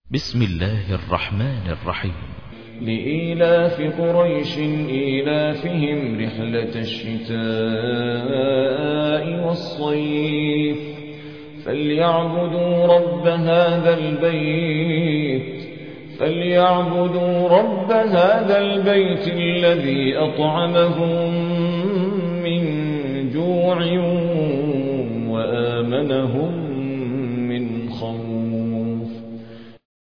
بسم الله الرحمن الرحيم. لإيلاف قريش إيلافهم رحلة الشتاء والصيف فليعبدوا رب هذا البيت الذي أطعمهم من جوع